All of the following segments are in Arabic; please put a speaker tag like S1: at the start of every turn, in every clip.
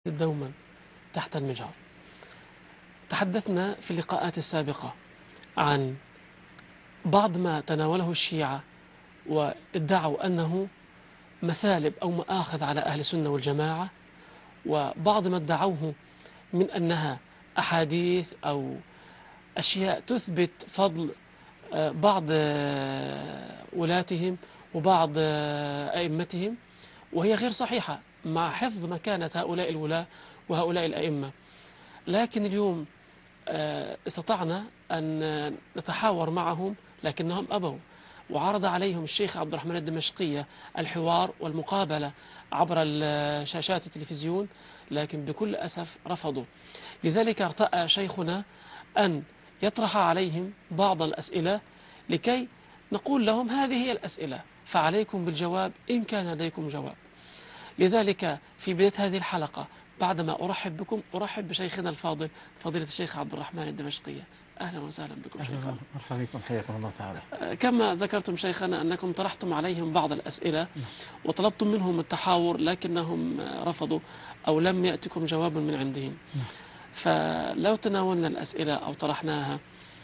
S1: دوما تحت المجهر. تحدثنا في اللقاءات السابقة عن بعض ما تناوله الشيعة وادعوا أنه مثالب أو مآخذ على أهل السنة والجماعة، وبعض ما ادعوه من أنها أحاديث أو أشياء تثبت فضل بعض ولاتهم وبعض أئمتهم، وهي غير صحيحة مع حفظ مكانة هؤلاء الولاة وهؤلاء الأئمة. لكن اليوم استطعنا أن نتحاور معهم لكنهم أبوا، وعرض عليهم الشيخ عبد الرحمن الدمشقية الحوار والمقابلة عبر شاشات التلفزيون، لكن بكل أسف رفضوا. لذلك ارتأى شيخنا أن يطرح عليهم بعض الأسئلة لكي نقول لهم هذه هي الأسئلة، فعليكم بالجواب إن كان لديكم جواب. لذلك في بداية هذه الحلقة بعدما أرحب بكم أرحب بشيخنا الفاضل فضيلة الشيخ عبد الرحمن الدمشقية. أهلا وسهلا بكم شيخنا.
S2: مرحبا بكم، حياكم الله تعالى.
S1: كما ذكرتم شيخنا أنكم طرحتم عليهم بعض الأسئلة وطلبتم منهم التحاور لكنهم رفضوا أو لم يأتكم جواب من عندهم. فلو تناولنا الأسئلة أو طرحناها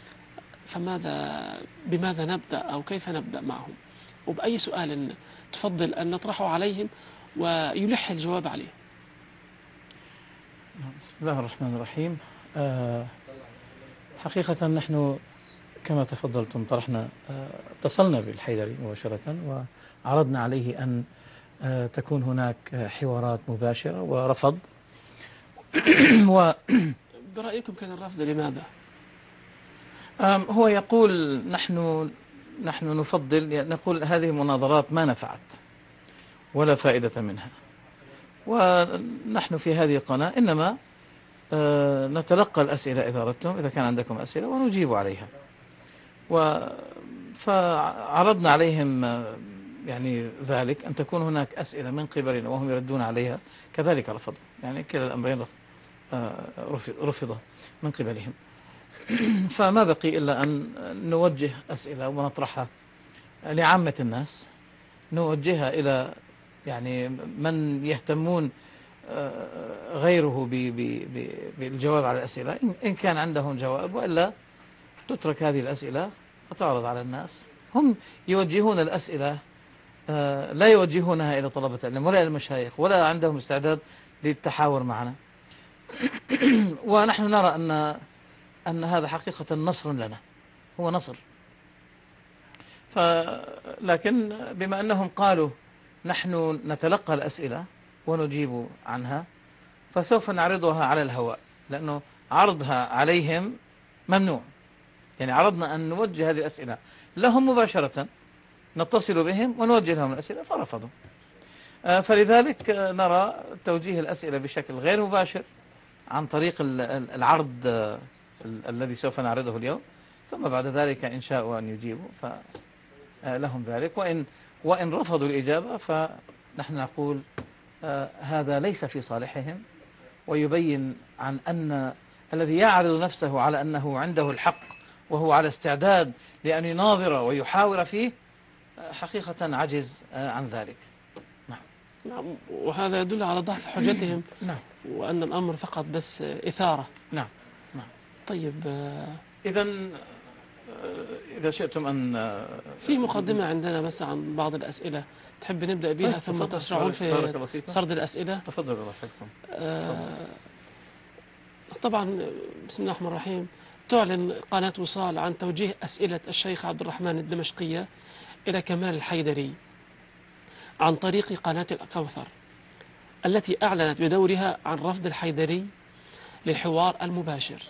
S1: بماذا نبدأ أو كيف نبدأ معهم، وبأي سؤال تفضل أن نطرحه عليهم ويلح الجواب عليه؟
S2: بسم الله الرحمن الرحيم. حقيقة نحن كما تفضلتم طرحنا اتصلنا بالحيدري مباشرة وعرضنا عليه أن تكون هناك حوارات مباشرة ورفض.
S1: برأيكم كان الرفض لماذا؟
S2: هو يقول نحن نفضل، نقول هذه المناظرات ما نفعت ولا فائدة منها، ونحن في هذه القناة إنما نتلقى الأسئلة إذا أردتم، إذا كان عندكم أسئلة ونجيب عليها. فعرضنا عليهم يعني ذلك أن تكون هناك أسئلة من قبلنا وهم يردون عليها، كذلك رفضوا، يعني كلا الأمرين رفض من قبلهم. فما بقي إلا أن نوجه أسئلة ونطرحها لعامة الناس، نوجهها إلى يعني من يهتمون غيره بالجواب على الأسئلة إن كان عندهم جواب، وإلا تترك هذه الأسئلة وتعرض على الناس. هم يوجهون الأسئلة، لا يوجهونها إلى طلبة العلم ولا إلى المشايخ ولا عندهم استعداد للتحاور معنا. ونحن نرى أن هذا حقيقة نصر لنا، هو نصر. لكن بما أنهم قالوا نحن نتلقى الأسئلة ونجيب عنها، فسوف نعرضها على الهواء، لأنه عرضها عليهم ممنوع. يعني عرضنا أن نوجه هذه الأسئلة لهم مباشرة، نتصل بهم ونوجه لهم الأسئلة فرفضوا. فلذلك نرى توجيه الأسئلة بشكل غير مباشر عن طريق العرض الذي سوف نعرضه اليوم، ثم بعد ذلك إن شاءوا أن يجيبوا فلهم ذلك، وإن رفضوا الإجابة فنحن نقول هذا ليس في صالحهم، ويبين عن أن الذي يعرض نفسه على أنه عنده الحق وهو على استعداد لأن يناظر ويحاور فيه حقيقة عجز عن ذلك.
S1: نعم، وهذا يدل على ضعف حجتهم.
S2: نعم.
S1: وأن الأمر فقط بس إثارة.
S2: نعم.
S1: طيب،
S2: إذا شئتم أن
S1: في مقدمة عندنا بس عن بعض الأسئلة تحب نبدأ بها ثم تشرعون في سرد الأسئلة؟
S2: تفضل الله يحفظكم.
S1: طبعا بسم الله الرحمن الرحيم. تعلن قناة وصال عن توجيه أسئلة الشيخ عبد الرحمن الدمشقية إلى كمال الحيدري عن طريق قناة الكوثر، التي أعلنت بدورها عن رفض الحيدري للحوار المباشر،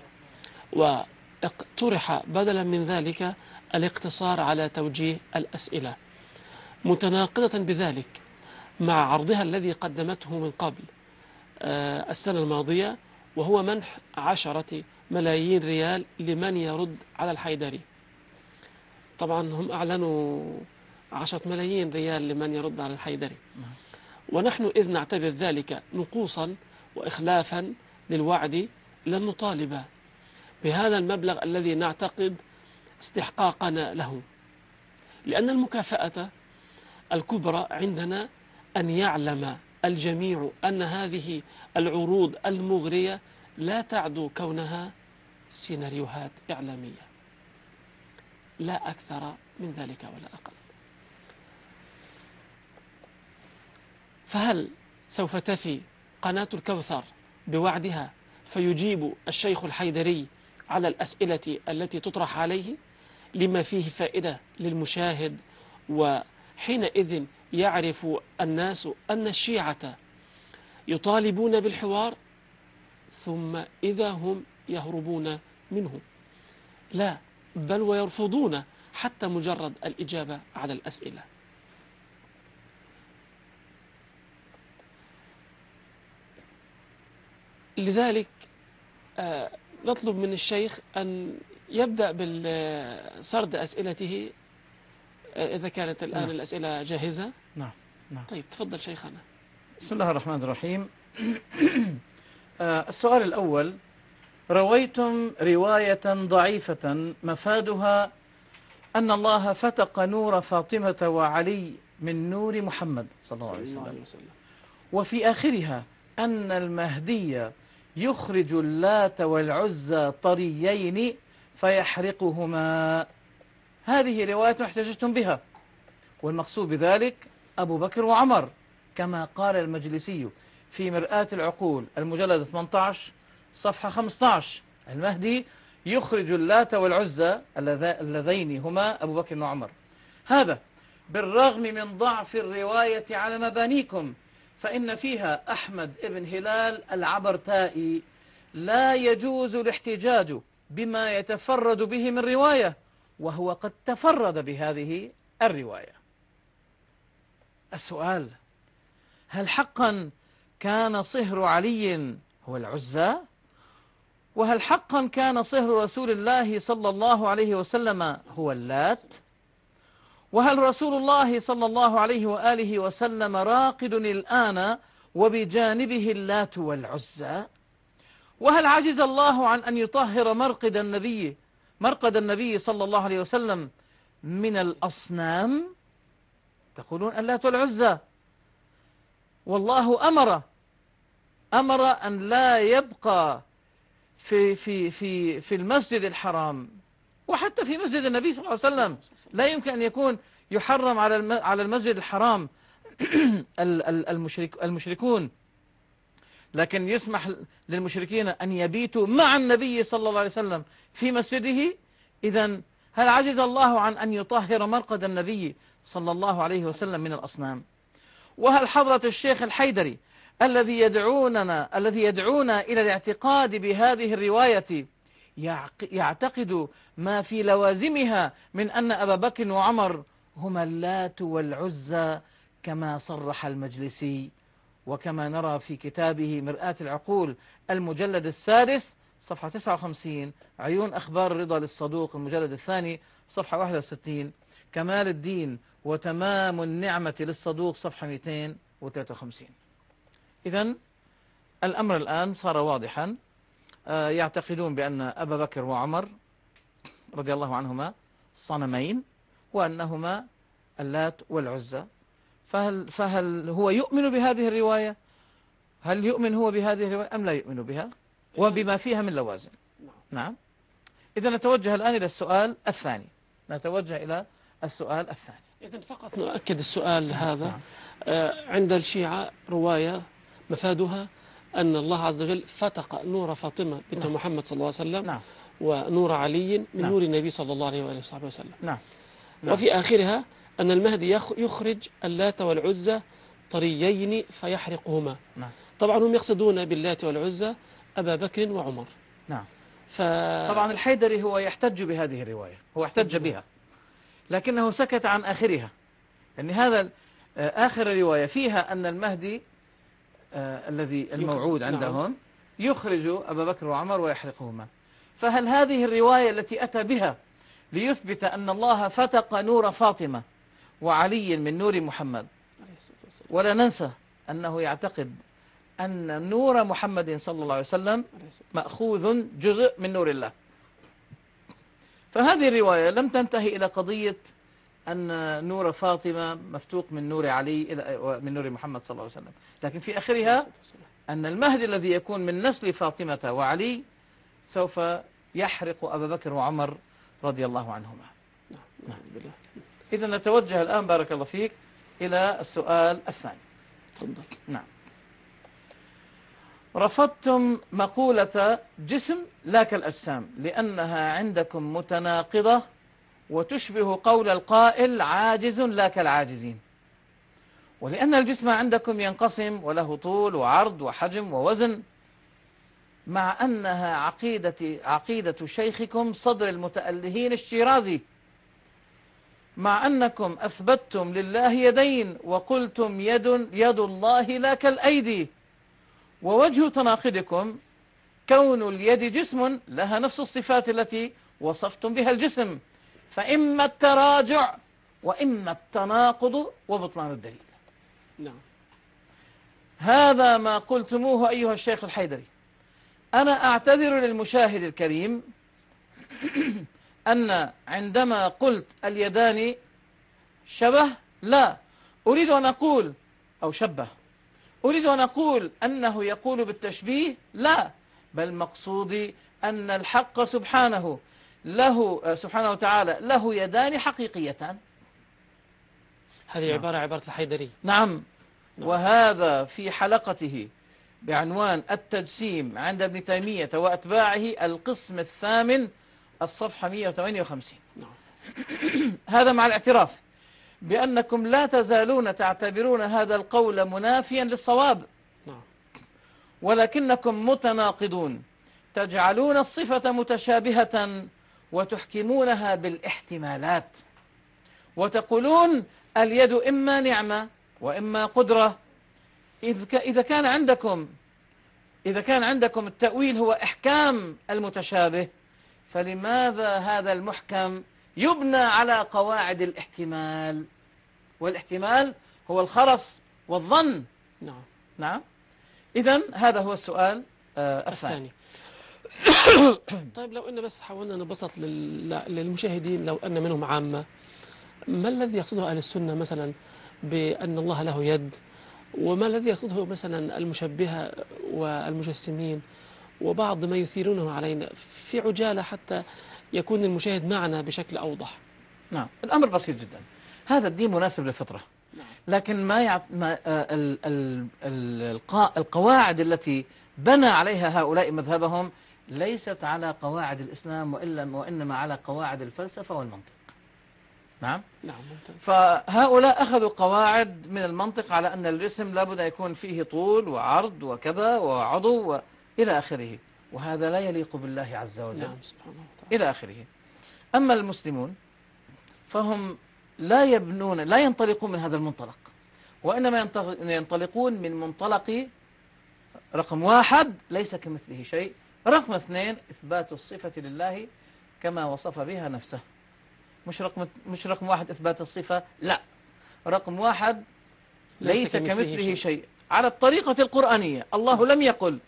S1: واقترح بدلا من ذلك الاقتصار على توجيه الأسئلة، متناقضة بذلك مع عرضها الذي قدمته من قبل السنة الماضية، وهو منح 10 ملايين ريال لمن يرد على الحيدري. طبعا هم أعلنوا 10 ملايين ريال لمن يرد على الحيدري، ونحن إذ نعتبر ذلك نقوصا وإخلافا للوعد لن نطالب بهذا المبلغ الذي نعتقد استحقاقنا له، لأن المكافأة الكبرى عندنا أن يعلم الجميع أن هذه العروض المغرية لا تعدو كونها سيناريوهات إعلامية، لا أكثر من ذلك ولا أقل. فهل سوف تفي قناة الكوثر بوعدها فيجيب الشيخ الحيدري على الأسئلة التي تطرح عليه لما فيه فائدة للمشاهد، وحينئذ يعرف الناس أن الشيعة يطالبون بالحوار ثم إذا هم يهربون منه؟ لا، بل ويرفضون حتى مجرد الإجابة على الأسئلة. لذلك نطلب من الشيخ أن يبدأ بسرد أسئلته إذا كانت الآن الأسئلة جاهزة.
S2: نعم.
S1: طيب تفضل شيخنا.
S2: بسم الله الرحمن الرحيم. السؤال الأول: رويتم رواية ضعيفة مفادها أن الله فتق نور فاطمة وعلي من نور محمد صلى الله عليه وسلم، وفي آخرها أن المهدي يخرج اللات والعزى طريين فيحرقهما. هذه رواية احتججتم بها، والمقصود بذلك أبو بكر وعمر، كما قال المجلسي في مرآة العقول المجلد 18 صفحة 15: المهدي يخرج اللات والعزى اللذين هما أبو بكر وعمر. هذا بالرغم من ضعف الرواية على مبانيكم، فإن فيها أحمد ابن هلال العبرتائي لا يجوز الاحتجاج بما يتفرد به من رواية، وهو قد تفرد بهذه الرواية. السؤال: هل حقا كان صهر علي هو العزى؟ وهل حقا كان صهر رسول الله صلى الله عليه وسلم هو اللات؟ وهل رسول الله صلى الله عليه وآله وسلم راقد الآن وبجانبه اللات والعزى؟ وهل عجز الله عن أن يطهر مرقد النبي صلى الله عليه وسلم من الأصنام؟ تقولون اللات والعزى، والله أمر أن لا يبقى في المسجد الحرام، وحتى في مسجد النبي صلى الله عليه وسلم لا يمكن أن يكون يحرم على المسجد الحرام المشركون، لكن يسمح للمشركين أن يبيتوا مع النبي صلى الله عليه وسلم في مسجده. إذن هل عجز الله عن أن يطهر مرقد النبي صلى الله عليه وسلم من الأصنام؟ وهل حضرة الشيخ الحيدري الذي يدعونا إلى الاعتقاد بهذه الرواية يعتقد ما في لوازمها من أن أبا بكر وعمر هما اللات والعزى كما صرح المجلسي، وكما نرى في كتابه مرآة العقول المجلد 6 صفحة 59، عيون أخبار الرضا للصدوق المجلد 2 صفحة 61، كمال الدين وتمام النعمة للصدوق صفحة 253. إذن الأمر الآن صار واضحا. يعتقدون بأن أبا بكر وعمر رضي الله عنهما صنمين، وأنهما اللات والعزى. فهل هو يؤمن بهذه الرواية؟ هل يؤمن هو بهذه الرواية أم لا يؤمن بها وبما فيها من لوازم؟ نعم. إذا نتوجه الآن إلى السؤال الثاني.
S1: إذن فقط نؤكد السؤال هذا. عند الشيعة رواية مفادها أن الله عز وجل فتق نور فاطمة بنت محمد صلى الله عليه وسلم ونور علي من نور النبي صلى الله عليه وآله وصحبه وسلم. وفي آخرها أن المهدي يخرج اللات والعزى طريين فيحرقهما. طبعا هم يقصدون باللات والعزى أبا بكر وعمر.
S2: طبعا الحيدري هو يحتج بهذه الرواية، هو احتج بها، لكنه سكت عن آخرها، يعني هذا آخر الرواية فيها أن المهدي الذي الموعود عندهم يخرج أبا بكر وعمر ويحرقهما. فهل هذه الرواية التي أتى بها ليثبت أن الله فتق نور فاطمة وعلي من نور محمد، ولا ننسى أنه يعتقد أن نور محمد صلى الله عليه وسلم مأخوذ جزء من نور الله، فهذه الرواية لم تنتهي إلى قضية أن نور فاطمة مفتوق من نور علي من نور محمد صلى الله عليه وسلم، لكن في آخرها أن المهدي الذي يكون من نسل فاطمة وعلي سوف يحرق أبا بكر وعمر رضي الله عنهما. إذا نتوجه الآن بارك الله فيك إلى السؤال الثاني.
S1: تفضل.
S2: نعم. رفضتم مقولة جسم لا كالأجسام لأنها عندكم متناقضة وتشبه قول القائل عاجز لا كالعاجزين، ولأن الجسم عندكم ينقسم وله طول وعرض وحجم ووزن، مع أنها عقيدة شيخكم صدر المتألهين الشيرازي، مع أنكم أثبتتم لله يدين وقلتم يد الله لا كالأيدي، ووجه تناقضكم كون اليد جسم لها نفس الصفات التي وصفتم بها الجسم، فإما التراجع وإما التناقض وبطلان الدليل.
S1: نعم.
S2: هذا ما قلتموه أيها الشيخ الحيدري. أنا أعتذر للمشاهد الكريم أن عندما قلت اليدان شبه، لا أريد أن أقول أو شبه، أريد أن أقول أنه يقول بالتشبيه، لا، بل مقصودي أن الحق سبحانه وتعالى له يدان حقيقيتان.
S1: هذه عبارة الحيدري.
S2: نعم. وهذا في حلقته بعنوان التجسيم عند ابن تيمية وأتباعه القسم الثامن الصفحة 158. هذا مع الاعتراف بأنكم لا تزالون تعتبرون هذا القول منافيا للصواب، ولكنكم متناقضون، تجعلون الصفة متشابهة وتحكمونها بالاحتمالات، وتقولون اليد إما نعمة وإما قدرة. إذا كان عندكم التأويل هو إحكام المتشابه، فلماذا هذا المحكم يبنى على قواعد الاحتمال؟ والاحتمال هو الخرص والظن. نعم. إذن هذا هو السؤال الثاني.
S1: طيب لو أن بس حاولنا نبسط للمشاهدين، لو أن منهم عامة، ما الذي يقصده أهل السنة مثلا بأن الله له يد، وما الذي يقصده مثلا المشبهة والمجسمين وبعض ما يثيرونه علينا في عجالة حتى يكون المشاهد معنا بشكل أوضح؟
S2: نعم. الأمر بسيط جدا. هذا الدين مناسب للفطرة، لكن القواعد التي بنى عليها هؤلاء مذهبهم ليست على قواعد الإسلام وإنما على قواعد الفلسفة والمنطق. نعم. فهؤلاء أخذوا قواعد من المنطق على أن الجسم لابد أن يكون فيه طول وعرض وكذا وعضو إلى آخره، وهذا لا يليق بالله عز وجل. إلى آخره. أما المسلمون فهم لا ينطلقون من هذا المنطلق، وإنما ينطلقون من منطلق رقم 1 ليس كمثله شيء، رقم 2 إثبات الصفة لله كما وصف بها نفسه. مش رقم 1 إثبات الصفة، لا، رقم 1 ليس كمثله شيء على الطريقة القرآنية. الله لم يقل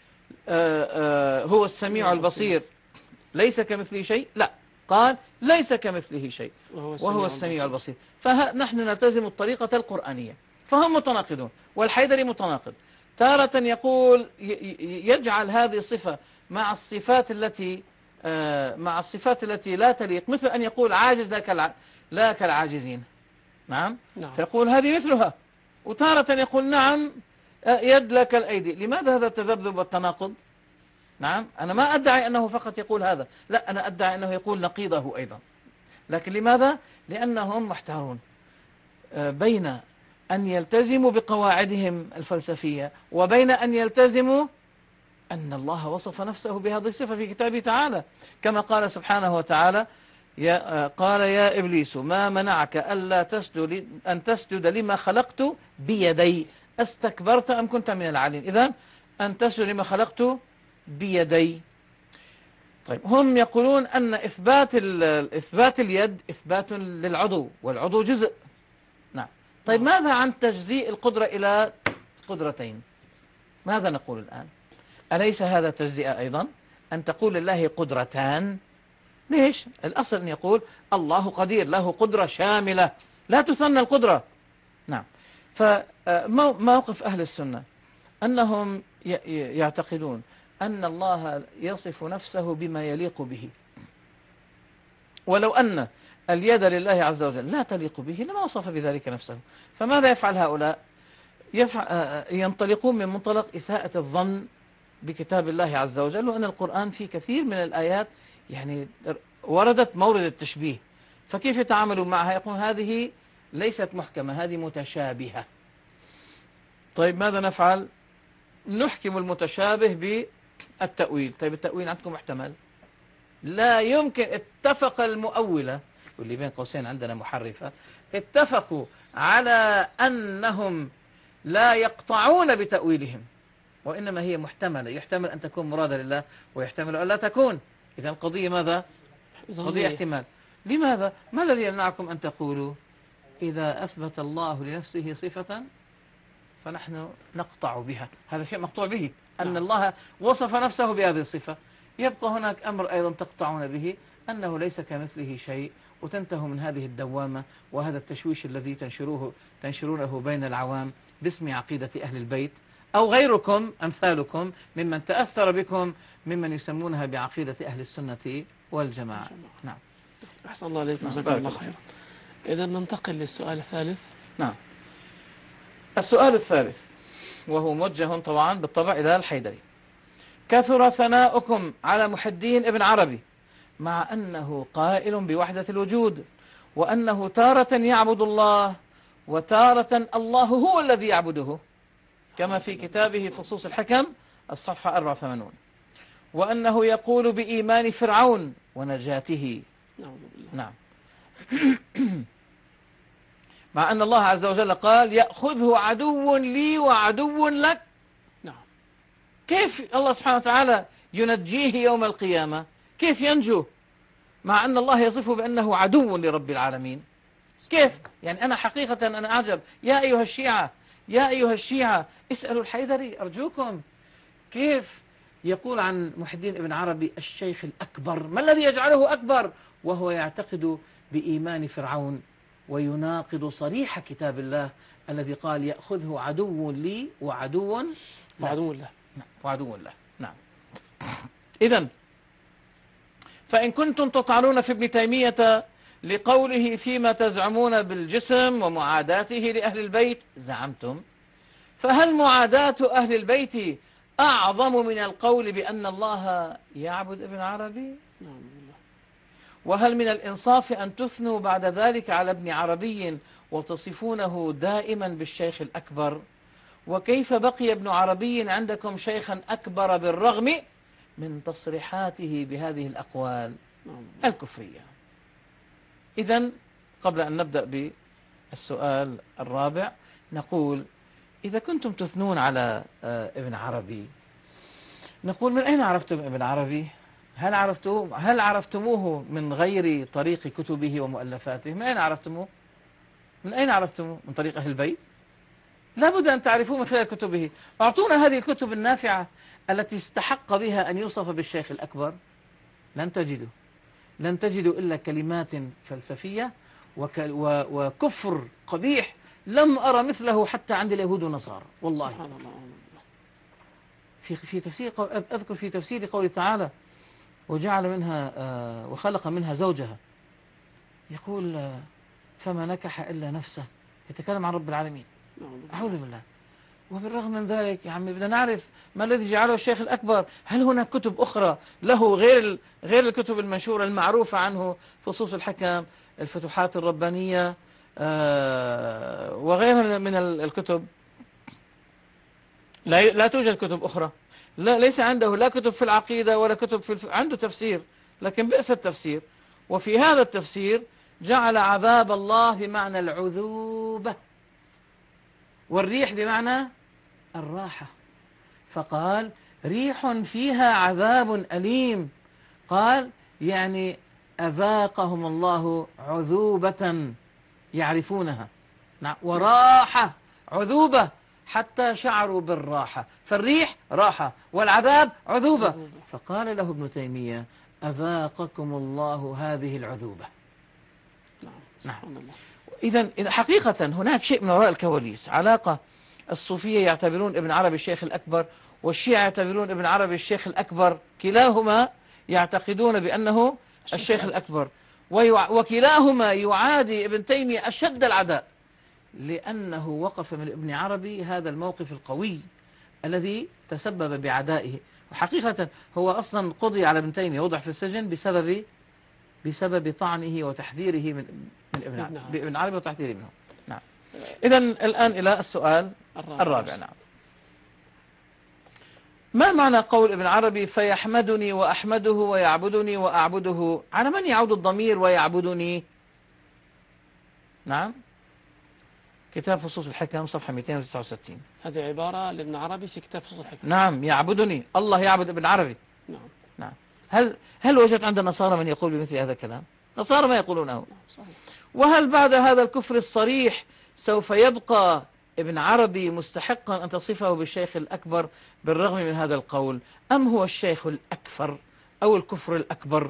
S2: هو السميع البصير ليس كمثله شيء، لا، قال ليس كمثله شيء وهو السميع البصير. فنحن نلتزم الطريقة القرآنية، فهم متناقضون. والحيدري متناقض، تارة يقول يجعل هذه الصفة مع الصفات التي لا تليق، مثل أن يقول عاجز لا كالعاجزين. نعم. فيقول هذه مثلها، وتارة يقول نعم يد لا كالأيدي. لماذا هذا التذبذب والتناقض؟ نعم. أنا ما أدعي أنه فقط يقول هذا، لا، أنا أدعي أنه يقول نقيضه أيضا. لكن لماذا؟ لأنهم محتارون بين أن يلتزموا بقواعدهم الفلسفية وبين أن يلتزموا أن الله وصف نفسه بهذه الصفة في كتابه تعالى، كما قال سبحانه وتعالى قال يا إبليس ما منعك أن تسجد لما خلقت بيدي استكبرت أم كنت من العالين. إذن أن تسجد لما خلقت بيدي. طيب، هم يقولون أن إثبات اليد إثبات للعضو، والعضو جزء. نعم. طيب، ماذا عن تجزيء القدرة إلى قدرتين؟ ماذا نقول الآن؟ أليس هذا تجزئة أيضا؟ أن تقول لله قدرتان ليش؟ الأصل أن يقول الله قدير، له قدرة شاملة لا تثنى القدرة. نعم. فموقف أهل السنة أنهم يعتقدون أن الله يصف نفسه بما يليق به، ولو أن اليد لله عز وجل لا تليق به لما وصف بذلك نفسه. فماذا يفعل هؤلاء؟ ينطلقون من منطلق إساءة الظن بكتاب الله عز وجل، وأن القرآن في كثير من الآيات يعني وردت مورد التشبيه، فكيف يتعاملون معها؟ يقول هذه ليست محكمة، هذه متشابهة. طيب ماذا نفعل؟ نحكم المتشابه بالتأويل. طيب التأويل عندكم محتمل؟ لا يمكن. اتفق المؤولة واللي بين قوسين عندنا محرفة اتفقوا على أنهم لا يقطعون بتأويلهم، وإنما هي محتملة، يحتمل أن تكون مرادة لله ويحتمل أن لا تكون. إذا القضية ماذا؟ قضية احتمال. لماذا؟ ما الذي يمنعكم أن تقولوا إذا أثبت الله لنفسه صفة فنحن نقطع بها؟ هذا شيء مقطوع به، أن الله وصف نفسه بهذه الصفة. يبقى هناك أمر أيضا تقطعون به، أنه ليس كمثله شيء، وتنتهوا من هذه الدوامة وهذا التشويش الذي تنشرونه بين العوام باسم عقيدة أهل البيت، أو غيركم أمثالكم ممن تأثر بكم ممن يسمونها بعقيدة أهل السنة والجماعة. نعم.
S1: أحسن الله عليكم، جزاكم الله خيرا. إذا ننتقل للسؤال الثالث.
S2: نعم. السؤال الثالث وهو موجه طبعا بالطبع إلى الحيدري: كثر ثناؤكم على محي الدين ابن عربي مع أنه قائل بوحدة الوجود، وأنه تارة يعبد الله وتارة الله هو الذي يعبده، كما في كتابه فصوص الحكم الصفحة 84، وأنه يقول بإيمان فرعون ونجاته. نعم. مع أن الله عز وجل قال يأخذه عدو لي وعدو لك.
S1: نعم.
S2: كيف الله سبحانه وتعالى ينجيه يوم القيامة؟ كيف ينجو مع أن الله يصفه بأنه عدو لرب العالمين؟ كيف؟ يعني أنا حقيقة أنا أعجب. يا أيها الشيعة، يا أيها الشيعة، اسألوا الحيدري أرجوكم، كيف يقول عن محي الدين ابن عربي الشيخ الأكبر؟ ما الذي يجعله أكبر وهو يعتقد بإيمان فرعون ويناقض صريح كتاب الله الذي قال يأخذه عدو لي وعدو
S1: له.
S2: وعدو له. نعم. إذن فإن كنتم تطعنون في ابن تيمية لقوله فيما تزعمون بالجسم ومعاداته لأهل البيت زعمتم، فهل معاداة أهل البيت أعظم من القول بأن الله يعبد ابن عربي؟ وهل من الإنصاف أن تثنوا بعد ذلك على ابن عربي وتصفونه دائما بالشيخ الأكبر؟ وكيف بقي ابن عربي عندكم شيخا أكبر بالرغم من تصريحاته بهذه الأقوال الكفرية؟ إذن قبل أن نبدأ بالسؤال الرابع نقول: إذا كنتم تثنون على ابن عربي، نقول: من أين عرفتم ابن عربي؟ هل عرفتموه من غير طريق كتبه ومؤلفاته؟ من أين عرفتموه؟ من طريق أهل البيت؟ لا بد أن تعرفوه من خلال كتبه. أعطونا هذه الكتب النافعة التي استحق بها أن يوصف بالشيخ الأكبر. لن تجدوا إلا كلمات فلسفية وكفر قبيح لم أرى مثله حتى عند اليهود والنصارى والله. في تفسير أذكر في تفسير قوله تعالى: وجعل منها وخلق منها زوجها، يقول: فما نكح إلا نفسه، يتكلم عن رب العالمين. أعوذ بالله. وبالرغم من ذلك يا عمي بدنا نعرف ما الذي جعله الشيخ الأكبر. هل هناك كتب أخرى له غير الكتب المنشورة المعروفة عنه، فصوص الحكم، الفتوحات الربانية، وغيرها من الكتب؟ لا توجد كتب أخرى. ليس عنده لا كتب في العقيدة ولا كتب عنده تفسير، لكن بئس التفسير. وفي هذا التفسير جعل عذاب الله بمعنى العذوبة، والريح بمعنى الراحة، فقال: ريح فيها عذاب أليم. قال يعني أذاقهم الله عذوبة يعرفونها، وراحة عذوبة حتى شعروا بالراحة، فالريح راحة والعذاب عذوبة. فقال له ابن تيمية: أذاقكم الله هذه العذوبة. نعم.
S1: سبحان الله.
S2: إذا حقيقة هناك شيء من وراء الكواليس، علاقة. الصوفية يعتبرون ابن عربي الشيخ الأكبر، والشيعة يعتبرون ابن عربي الشيخ الأكبر، كلاهما يعتقدون بأنه الشيخ الأكبر، وكلاهما يعادي ابن تيمية أشد العداء، لأنه وقف من ابن عربي هذا الموقف القوي الذي تسبب بعدائه. وحقيقة هو أصلا قضي على ابن تيمية، وضع في السجن بسبب طعنه وتحذيره من ابن عربي وتحذيره منه. نعم. إذن الآن إلى السؤال الرابع. نعم. ما معنى قول ابن عربي فيحمدني وأحمده ويعبدني وأعبده؟ على من يعود الضمير ويعبدني؟ نعم. كتاب فصوص الحكم صفحة 269.
S1: هذه عبارة لابن عربي في كتاب فصوص الحكم.
S2: نعم. يعبدني، الله يعبد ابن عربي.
S1: نعم.
S2: نعم. هل وجدت عند النصارى من يقول بمثل هذا الكلام؟ النصارى ما يقولونه.
S1: صحيح.
S2: وهل بعد هذا الكفر الصريح سوف يبقى ابن عربي مستحقا أن تصفه بالشيخ الأكبر بالرغم من هذا القول، أم هو الشيخ الأكثر أو الكفر الأكبر؟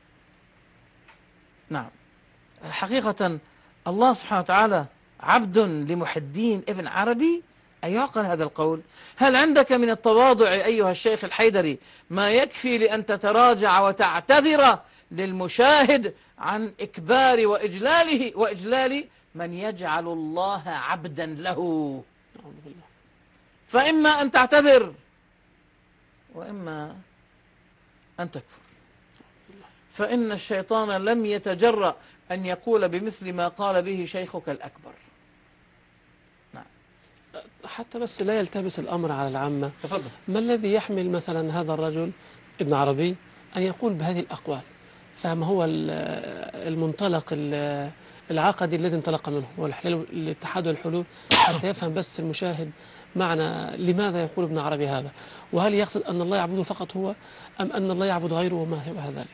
S2: نعم. حقيقة الله سبحانه وتعالى عبد لمحي الدين ابن عربي؟ أيعقل هذا القول؟ هل عندك من التواضع أيها الشيخ الحيدري ما يكفي لأن تتراجع وتعتذر للمشاهد عن إكبار وإجلال من يجعل الله عبدا له؟ فإما أن تعتذر وإما أن تكفر، فإن الشيطان لم يتجرأ أن يقول بمثل ما قال به شيخك الأكبر. نعم.
S1: حتى بس لا يلتبس الأمر على العامة.
S2: تفضل.
S1: ما الذي يحمل مثلا هذا الرجل ابن عربي أن يقول بهذه الأقوال؟ فما هو المنطلق العقدي الذي انطلق منه؟ هو الاتحاد والحلول، حتى يفهم بس المشاهد معنى لماذا يقول ابن عربي هذا، وهل يقصد أن الله يعبده فقط هو، أم أن الله يعبد غيره، وما هو ذلك؟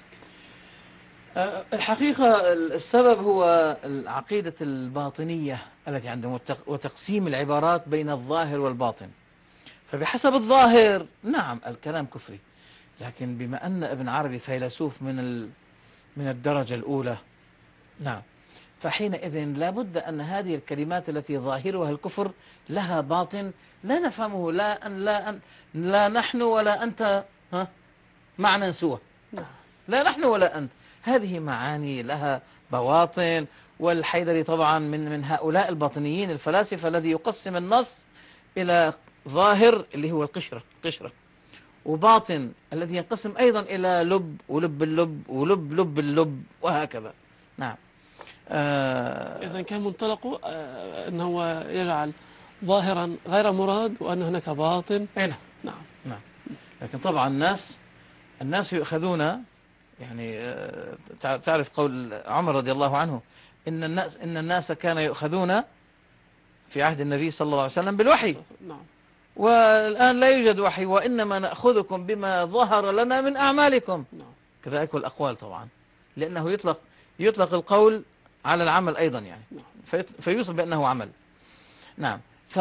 S2: الحقيقة السبب هو العقيدة الباطنية التي عندهم، وتقسيم العبارات بين الظاهر والباطن. فبحسب الظاهر نعم الكلام كفري، لكن بما أن ابن عربي فيلسوف من الدرجة الأولى، نعم، فحينئذ لا بد أن هذه الكلمات التي ظاهرها الكفر لها باطن لا نفهمه، لا نحن ولا أنت معنى سوى، لا نحن ولا أنت، هذه معاني لها بواطن. والحيدري طبعا من هؤلاء الباطنيين الفلاسفة الذي يقسم النص إلى ظاهر اللي هو القشرة، وباطن الذي ينقسم أيضا إلى لب ولب اللب ولب لب اللب وهكذا. نعم.
S1: إذا كان منطلقه أنه يجعل ظاهرا غير مراد وأن هناك باطن.
S2: نعم. لكن طبعا الناس يؤخذون، يعني تعرف قول عمر رضي الله عنه إن الناس كانوا يؤخذون في عهد النبي صلى الله عليه وسلم بالوحي.
S1: نعم.
S2: والآن لا يوجد وحي، وإنما نأخذكم بما ظهر لنا من أعمالكم.
S1: نعم.
S2: كذلك الأقوال طبعا، لأنه يطلق القول على العمل أيضا، يعني فيوصف بأنه عمل. نعم.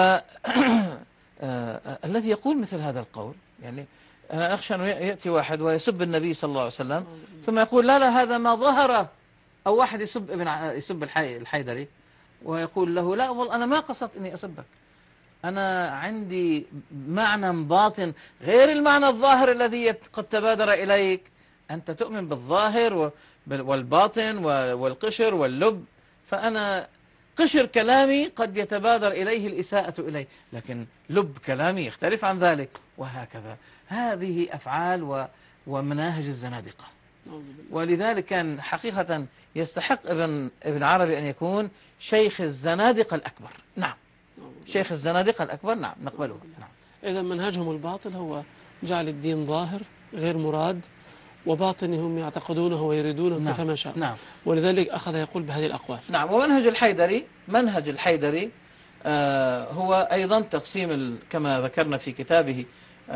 S2: الذي يقول مثل هذا القول، يعني أنا أخشى أن يأتي واحد ويسب النبي صلى الله عليه وسلم ثم يقول لا هذا ما ظهر، أو واحد يسب الحيدري ويقول له لا والله أنا ما قصدت إني أسبك، أنا عندي معنى باطن غير المعنى الظاهر الذي قد تبادر إليك. أنت تؤمن بالظاهر والباطن والقشر واللب، فأنا قشر كلامي قد يتبادر إليه الإساءة إليه، لكن لب كلامي يختلف عن ذلك، وهكذا. هذه أفعال ومناهج الزنادقة. ولذلك كان حقيقة يستحق ابن عربي أن يكون شيخ الزنادقة الأكبر. نعم. شيخ الزنادقة الأكبر. نعم، نقبله. نعم.
S1: إذا منهجهم الباطل هو جعل الدين ظاهر غير مراد، وباطنهم يعتقدونه ويريدونه كما شاء.
S2: نعم.
S1: ولذلك أخذ يقول بهذه الأقوال.
S2: نعم. ومنهج الحيدري هو أيضا تقسيم كما ذكرنا في كتابه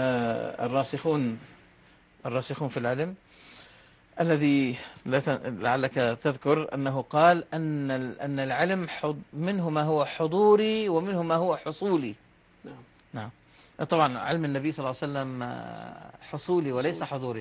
S2: الراسخون في العلم، الذي لعلك تذكر أنه قال أن العلم منه ما هو حضوري ومنه ما هو حصولي. نعم. طبعا علم النبي صلى الله عليه وسلم حصولي وليس حضوري،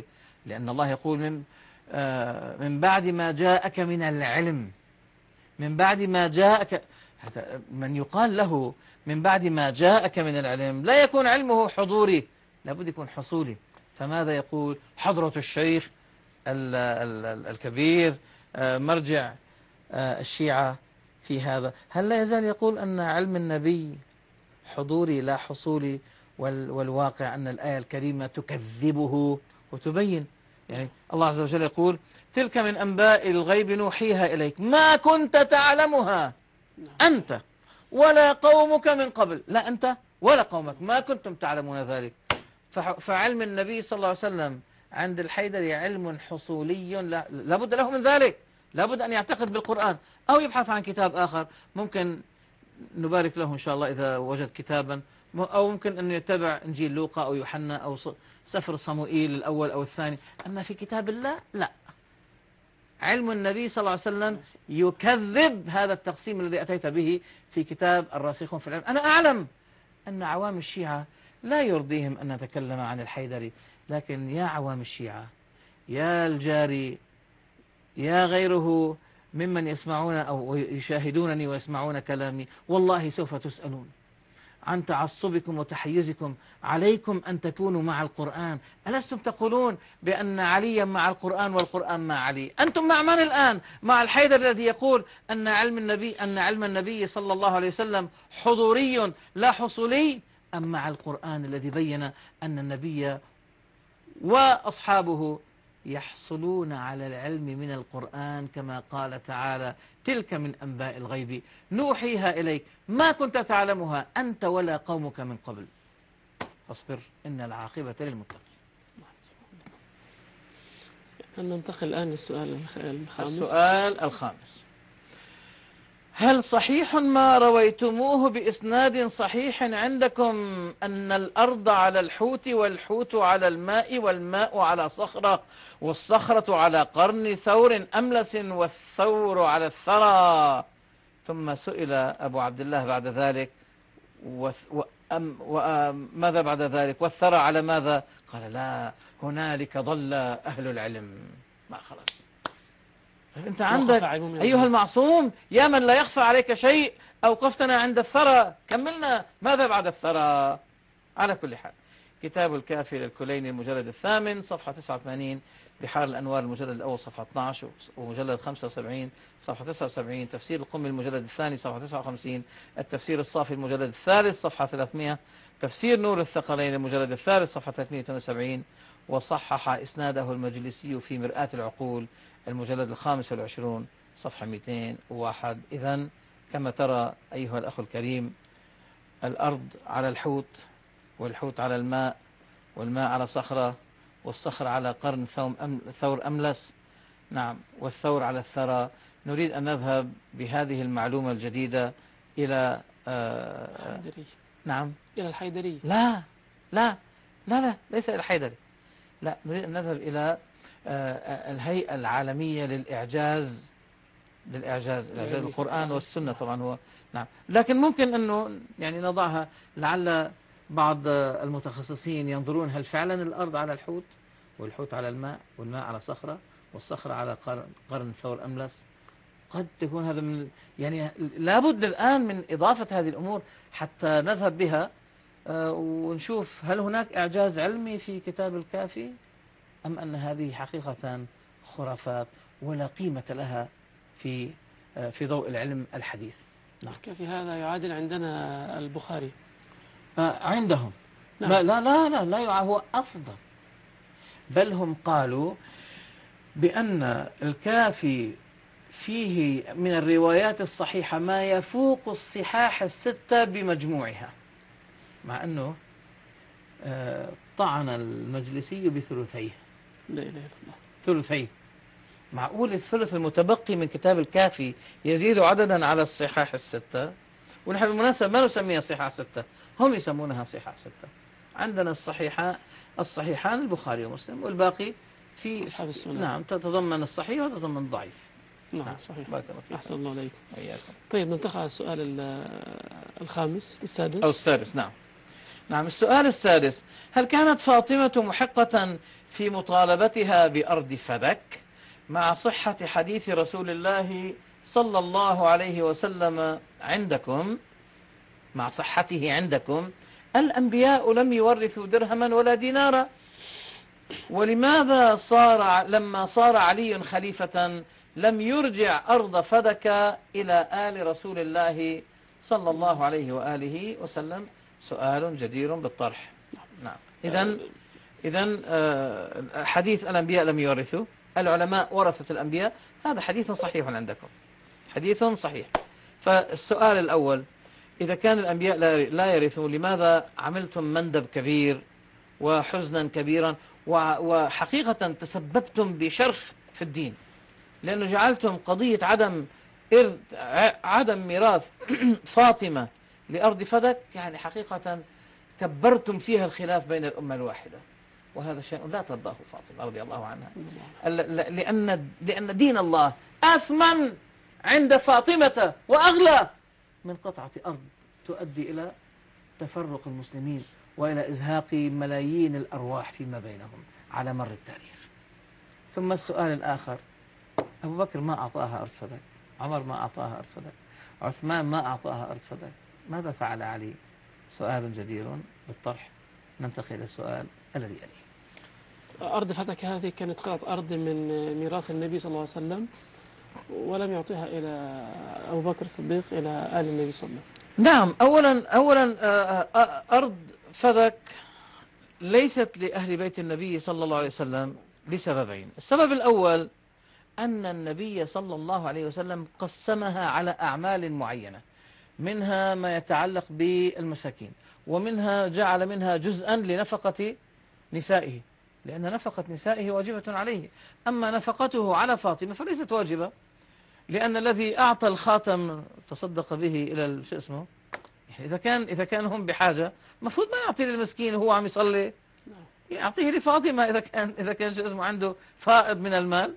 S2: لأن الله يقول من بعد ما جاءك من العلم، من بعد ما جاءك. من يقال له من بعد ما جاءك من العلم لا يكون علمه حضوري، لابد يكون حصولي. فماذا يقول حضرة الشيخ الكبير مرجع الشيعة في هذا؟ هل لا يزال يقول أن علم النبي حضوري لا حصولي، والواقع أن الآية الكريمة تكذبه وتبين؟ يعني الله عز وجل يقول تلك من أنباء الغيب نوحيها إليك ما كنت تعلمها أنت ولا قومك من قبل. لا أنت ولا قومك ما كنتم تعلمون ذلك. فعلم النبي صلى الله عليه وسلم عند الحيدري علم حصولي لا بد له من ذلك. لا بد أن يعتقد بالقرآن أو يبحث عن كتاب آخر، ممكن نبارك له إن شاء الله إذا وجد كتابا، أو ممكن أن يتبع إنجيل لوقا أو يوحنا أو سفر صموئيل الأول أو الثاني. أما في كتاب الله لا. علم النبي صلى الله عليه وسلم يكذب هذا التقسيم الذي أتيت به في كتاب الراسخون في العلم. أنا أعلم أن عوام الشيعة لا يرضيهم أن نتكلم عن الحيدري، لكن يا عوام الشيعة، يا الجاري، يا غيره ممن يسمعون أو يشاهدونني ويسمعون كلامي، والله سوف تسألون عن تعصبكم وتحيزكم. عليكم أن تكونوا مع القرآن. ألستم تقولون بأن عليا مع القرآن والقرآن مع علي؟ أنتم مع من الآن؟ مع الحيدر الذي يقول أن علم النبي صلى الله عليه وسلم حضوري لا حصولي، أم مع القرآن الذي بين أن النبي وأصحابه يحصلون على العلم من القرآن كما قال تعالى تلك من أنباء الغيب نوحيها إليك ما كنت تعلمها أنت ولا قومك من قبل فاصبر إن العاقبة للمتقين.
S1: ننتقل الآن للسؤال الخامس.
S2: السؤال الخامس: هل صحيح ما رويتموه بإسناد صحيح عندكم أن الأرض على الحوت والحوت على الماء والماء على صخرة والصخرة على قرن ثور أملس والثور على الثرى؟ ثم سئل أبو عبد الله بعد ذلك وماذا بعد ذلك؟ والثرى على ماذا؟ قال لا، هنالك ضل أهل العلم. ما خلاص. أنت عندك أيها المعصوم يا من لا يخفى عليك شيء أوقفتنا عند الثرى، كملنا ماذا بعد الثرى؟ على كل حال، كتاب الكافي للكليني المجلد 8 صفحة 89، بحار الأنوار المجلد الأول صفحة 12 ومجلد 75 صفحة 79، تفسير القمي المجلد الثاني صفحة 59، التفسير الصافي المجلد الثالث صفحة 300، تفسير نور الثقلين المجلد الثالث صفحة 372، وصحح إسناده المجلسي في مرآة العقول المجلد 25 صفحة 201. إذن كما ترى أيها الأخ الكريم، الأرض على الحوت، والحوت على الماء، والماء على صخرة، والصخرة على قرن ثور أملس، نعم، والثور على الثرى. نريد أن نذهب بهذه المعلومة الجديدة إلى
S1: الحيدري.
S2: نعم،
S1: إلى الحيدري.
S2: لا لا لا لا، ليس إلى الحيدري، لا، نريد أن نذهب إلى الهيئة العالمية للإعجاز القرآن والسنة طبعا هو، نعم، لكن ممكن أنه يعني نضعها لعل بعض المتخصصين ينظرون هل فعلا الأرض على الحوت، والحوت على الماء، والماء على صخرة، والصخرة على قرن ثور أملس. قد تكون هذا من يعني لابد الآن من إضافة هذه الأمور حتى نذهب بها ونشوف هل هناك إعجاز علمي في كتاب الكافي، أم أن هذه حقيقة خرافات ولا قيمة لها في ضوء العلم الحديث.
S1: نعم. الكافي هذا يعادل عندنا البخاري
S2: عندهم.
S1: نعم.
S2: لا لا لا لا, لا هو أفضل، بل هم قالوا بأن الكافي فيه من الروايات الصحيحة ما يفوق الصحاح الستة بمجموعها، مع أنه طعن المجلسي بثلثيه.
S1: لا إله إلا الله.
S2: ثلثيه. معقول الثلث المتبقي من كتاب الكافي يزيد عددا على الصحاح الستة؟ ونحن بالمناسبة ما نسميها صحاح ستة، هم يسمونها صحاح ستة. عندنا الصحيحان البخاري ومسلم، والباقي في
S1: أصحاب السنة.
S2: نعم، تتضمن الصحيح وتتضمن الضعيف.
S1: نعم صحيح. أحسن الله عليكم.
S2: وإياكم.
S1: طيب ننتقل على السؤال الخامس السادس
S2: أو السادس. نعم. نعم. السؤال السادس: هل كانت فاطمة محقة في مطالبتها بأرض فدك مع صحة حديث رسول الله صلى الله عليه وسلم عندكم، مع صحته عندكم: الأنبياء لم يورثوا درهما ولا دينارا، ولماذا لما صار علي خليفة لم يرجع أرض فدك إلى آل رسول الله صلى الله عليه وآله وسلم؟ سؤال جدير بالطرح. نعم. إذن حديث الأنبياء لم يورثوا، العلماء ورثة الأنبياء، هذا حديث صحيح عندكم، حديث صحيح. فالسؤال الأول: إذا كان الأنبياء لا يرثون، لماذا عملتم مندب كبير وحزنا كبيرا، وحقيقة تسببتم بشرخ في الدين، لأنه جعلتم قضية عدم ميراث فاطمة لأرض فدك، يعني حقيقة كبرتم فيها الخلاف بين الأمة الواحدة، وهذا شيء لا ترضاه فاطمة رضي الله عنها، لأن دين الله أثمن عند فاطمة وأغلى من قطعة أرض تؤدي إلى تفرق المسلمين وإلى إزهاق ملايين الأرواح فيما بينهم على مر التاريخ. ثم السؤال الآخر: أبو بكر ما أعطاها أرض فدك، عمر ما أعطاها أرض فدك، عثمان ما أعطاها أرض فدك، ماذا فعل علي؟ سؤال جدير بالطرح. ننتقل إلى السؤال الذي يليه.
S1: أرض فدك هذه كانت قطعة أرض من ميراث النبي صلى الله عليه وسلم، ولم يعطيها إلى أبو بكر الصديق إلى آل النبي صلى الله عليه وسلم.
S2: نعم. أولا أرض فدك ليست لأهل بيت النبي صلى الله عليه وسلم لسببين. السبب الأول أن النبي صلى الله عليه وسلم قسمها على أعمال معينة، منها ما يتعلق بالمساكين، ومنها جعل منها جزءا لنفقة نسائه، لأن نفقة نسائه واجبة عليه. أما نفقته على فاطمة فليست واجبة، لأن الذي أعطى الخاتم تصدق به إلى شو اسمه، إذا كان هم بحاجة المفروض ما يعطي للمسكين وهو عم يصلي، يعطيه لفاطمة إذا كان شو اسمه عنده فائض من المال.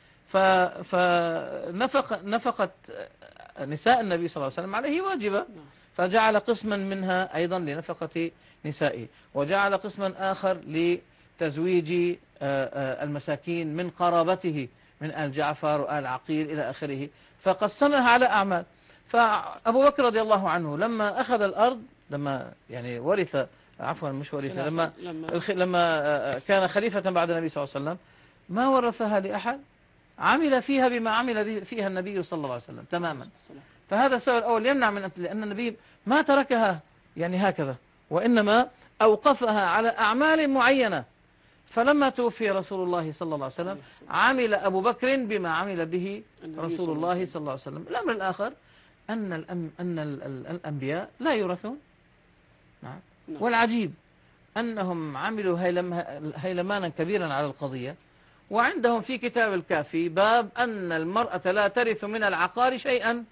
S2: فنفقة نساء النبي صلى الله عليه وسلم عليه واجبة، فجعل قسما منها أيضا لنفقة نسائه، وجعل قسما آخر لتزويج المساكين من قرابته من آل جعفر وآل عقيل إلى آخره، فقسمها على أعمال. فأبو بكر رضي الله عنه لما أخذ الأرض، لما يعني ورث، عفوا مش ورث، لما كان خليفة بعد النبي صلى الله عليه وسلم، ما ورثها لأحد، عمل فيها بما عمل فيها النبي صلى الله عليه وسلم تماما. فهذا السبب الأول يمنع من لأن النبي ما تركها يعني هكذا، وإنما أوقفها على أعمال معينة. فلما توفي رسول الله صلى الله عليه وسلم عمل أبو بكر بما عمل به رسول الله صلى الله عليه وسلم. الأمر الآخر أن الأنبياء لا يورثون. والعجيب أنهم عملوا هيلمانا كبيرا على القضية، وعندهم في كتاب الكافي باب أن المرأة لا ترث من العقار شيئا،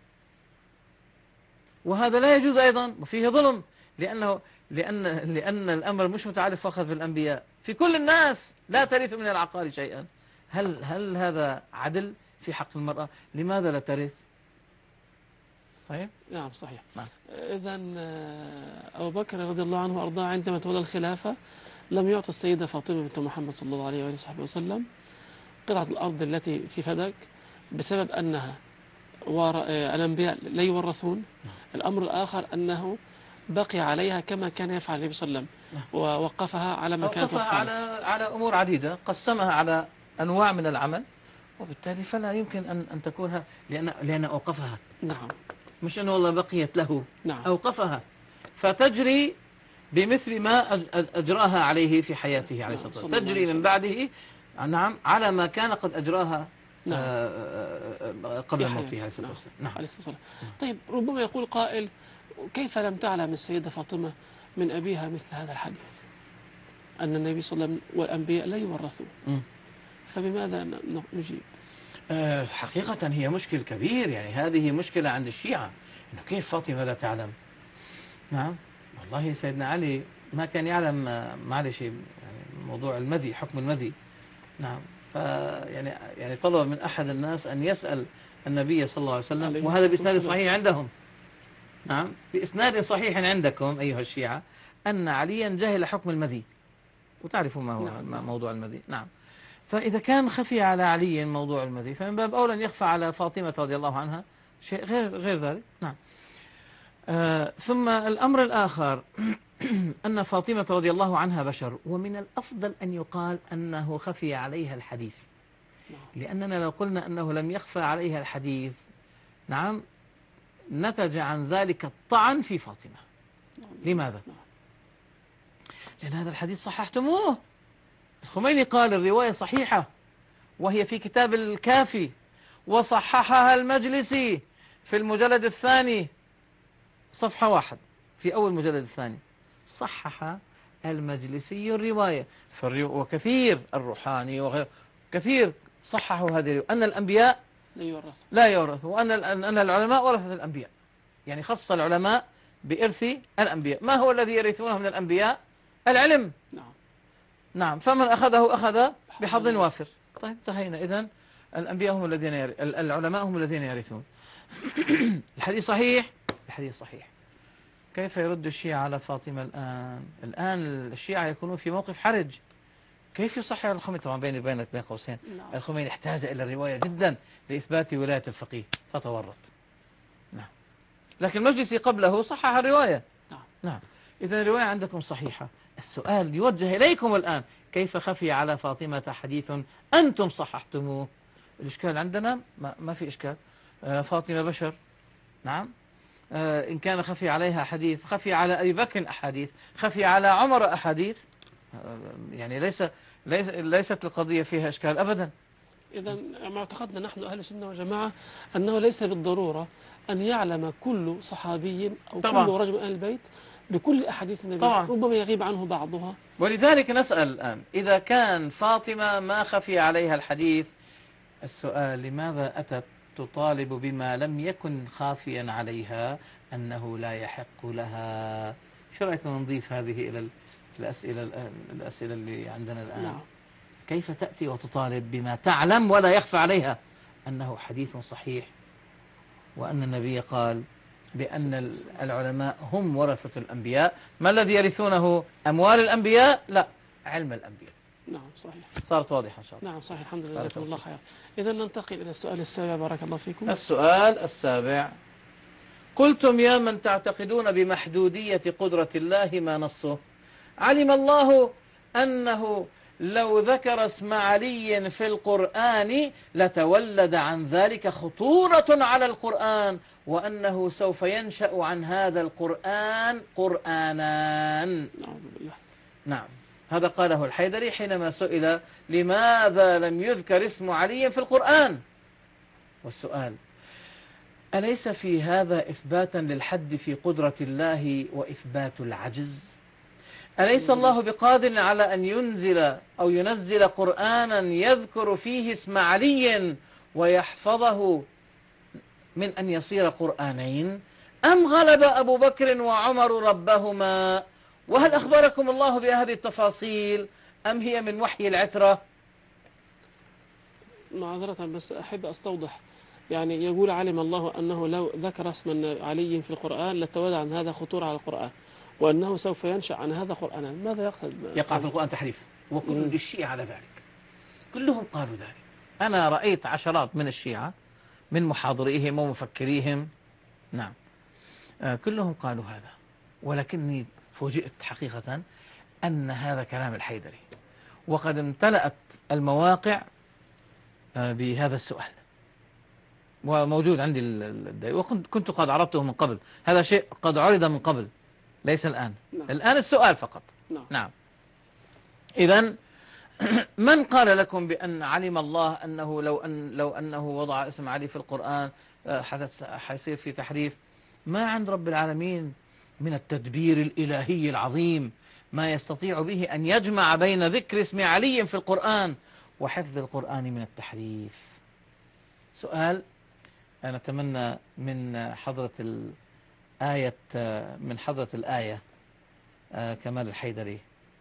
S2: وهذا لا يجوز أيضا، وفيه ظلم، لأن الأمر مش متعلق فقط بالأنبياء، في كل الناس لا ترث من العقار شيئا. هل هذا عدل في حق المرأة؟ لماذا لا ترث؟
S1: صحيح؟ نعم صحيح. إذا أبو بكر رضي الله عنه وأرضاه عندما تولى الخلافة لم يعطي السيدة فاطمة بنت محمد صلى الله عليه وصحبه وسلم قطعة الأرض التي في فدك بسبب أنها الأنبياء لا يورثون. الأمر الآخر أنه بقي عليها كما كان يفعل النبي صلى الله عليه وسلم، ووقفها على ما كانت
S2: على أمور عديدة، قسمها على أنواع من العمل، وبالتالي فلا يمكن أن تكونها لأن أوقفها.
S1: نعم.
S2: مش أنه والله بقيت له.
S1: نعم.
S2: أوقفها فتجري بمثل ما أجراها عليه في حياته عليه الصلاة والسلام، تجري من بعده نعم على ما كان قد أجراها قبل موته عليه الصلاة والسلام.
S1: طيب ربما يقول قائل: كيف لم تعلم السيدة فاطمة من أبيها مثل هذا الحديث أن النبي صلى الله عليه وسلم والأنبياء لا يورثون؟ فبماذا نجيب؟
S2: حقيقة هي مشكل كبير، يعني هذه مشكلة عند الشيعة، إنه كيف فاطمة لا تعلم؟ نعم والله سيدنا علي ما كان يعلم معلش يعني موضوع المذي، حكم المذي. نعم. يعني طلب من أحد الناس أن يسأل النبي صلى الله عليه وسلم، وهذا بإسناد صحيح عندهم. نعم بإسناد صحيح عندكم أيها الشيعة، أن عليا جهل حكم المذي، وتعرفوا ما هو
S1: نعم.
S2: موضوع المذي. نعم. فإذا كان خفي على علي موضوع المذي، فمن باب أولى أن يخفى على فاطمة رضي الله عنها شيء غير ذلك. نعم. ثم الأمر الآخر أن فاطمة رضي الله عنها بشر، ومن الأفضل أن يقال أنه خفي عليها الحديث، لأننا لو قلنا أنه لم يخفى عليها الحديث، نعم، نتج عن ذلك الطعن في فاطمة. لماذا؟ لأن هذا الحديث صححتموه. الخميني قال الرواية صحيحة، وهي في كتاب الكافي، وصححها المجلسي في المجلد الثاني صفحة 1، في أول مجلد الثاني صحح المجلسي الرواية، وكثير الروحاني وغير كثير صححوا هذه الرواية، أن الأنبياء لا يورث، وأن العلماء ورثة الأنبياء، يعني خص العلماء بإرث الأنبياء. ما هو الذي يرثونه من الأنبياء؟ العلم. نعم. فمن أخذه أخذ بحظ وافر. طيب انتهينا. إذن الأنبياء هم الذين العلماء هم الذين يرثون. الحديث صحيح. الحديث صحيح. كيف يرد الشيعة على فاطمة الآن الشيعة يكونون في موقف حرج. كيف يصحح الخميني؟ طبعا بيني وبينك بين قوسين، الخميني احتاج إلى الرواية جدا لإثبات ولاية الفقيه فتورط. نعم. لكن المجلسي قبله صحح الرواية. نعم. إذا الرواية عندكم صحيحة. السؤال يوجه إليكم الآن: كيف خفي على فاطمة حديث أنتم صححتموه؟ الإشكال عندنا ما في إشكال. فاطمة بشر. نعم. إن كان خفي عليها حديث، خفي على أبي بكر أحاديث، خفي على عمر أحاديث، يعني ليست القضية فيها إشكال أبدا.
S1: إذا معتقدنا نحن أهل السنة والجماعة أنه ليس بالضرورة أن يعلم كل صحابي أو طبعا كل رجل من أهل البيت بكل أحاديث النبي، ربما يغيب عنه بعضها.
S2: ولذلك نسأل الآن: إذا كان فاطمة ما خفي عليها الحديث، السؤال: لماذا أتت تطالب بما لم يكن خافيا عليها أنه لا يحق لها؟ شو رأيكم نضيف هذه إلى الأسئلة اللي عندنا الآن؟
S1: نعم.
S2: كيف تأتي وتطالب بما تعلم ولا يخفى عليها أنه حديث صحيح، وأن النبي قال بأن العلماء هم ورثة الأنبياء؟ ما الذي يرثونه؟ أموال الأنبياء؟ لا، علم الأنبياء.
S1: نعم صحيح.
S2: صارت واضحة إن شاء الله.
S1: نعم صحيح. الحمد لله. جزاكم الله خير. إذا ننتقل إلى السؤال السابع. بارك الله فيكم.
S2: السؤال السابع: قلتم يا من تعتقدون بمحدودية قدرة الله ما نصه: علم الله أنه لو ذكر اسم علي في القرآن لتولد عن ذلك خطورة على القرآن، وأنه سوف ينشأ عن هذا القرآن قرآنان. نعم. هذا قاله الحيدري حينما سئل لماذا لم يذكر اسم علي في القرآن. والسؤال: أليس في هذا إثباتا للحد في قدرة الله وإثبات العجز؟ أليس الله بقادر على أن ينزل قرآنا يذكر فيه اسم علي ويحفظه من أن يصير قرآنين؟ أم غلب أبو بكر وعمر ربهما؟ وهل أخبركم الله بهذه التفاصيل أم هي من وحي العترة؟
S1: معذرة بس أحب أستوضح، يعني يقول علم الله أنه لو ذكر اسم علي في القرآن لتولد عن هذا خطورة على القرآن، وأنه سوف ينشأ عن هذا قرآنا. ماذا يقصد؟
S2: يقع في القرآن تحريف، وكل الشيعة على ذلك، كلهم قالوا ذلك. أنا رأيت عشرات من الشيعة من محاضريهم ومفكريهم، نعم، كلهم قالوا هذا، ولكني فوجئت حقيقة أن هذا كلام الحيدري، وقد امتلأت المواقع بهذا السؤال، وموجود عندي وكنت قد عرضته من قبل. هذا شيء قد عرض من قبل، ليس الآن.
S1: نعم.
S2: الآن السؤال فقط. نعم. إذن من قال لكم بأن علم الله أنه لو أنه وضع اسم علي في القرآن حيصير في تحريف؟ ما عند رب العالمين من التدبير الإلهي العظيم ما يستطيع به أن يجمع بين ذكر اسم علي في القرآن وحفظ القرآن من التحريف. سؤال: أنا أتمنى من حضرة الآية كمال الحيدري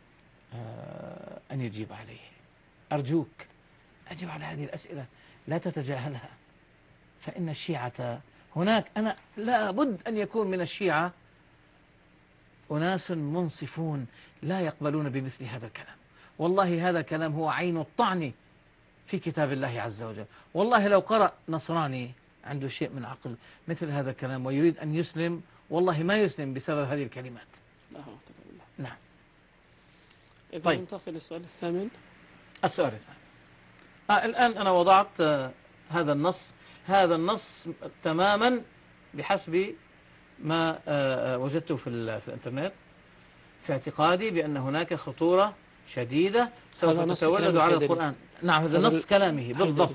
S2: أن يجيب عليه. أرجوك أجب على هذه الأسئلة، لا تتجاهلها، فإن الشيعة هناك، أنا لا بد أن يكون من الشيعة أناس منصفون لا يقبلون بمثل هذا الكلام. والله هذا الكلام هو عين الطعن في كتاب الله عز وجل. والله لو قرأ نصراني عنده شيء من عقل مثل هذا الكلام ويريد أن يسلم، والله ما يسلم بسبب هذه الكلمات. نعم.
S1: طيب ننتقل للسؤال الثامن.
S2: السؤال الثامن. الآن أنا وضعت هذا النص تماما بحسب ما وجدته في الإنترنت، في اعتقادي بأن هناك خطورة شديدة سوف تتولد على القرآن. نعم، هذا نص كلامه بالضبط.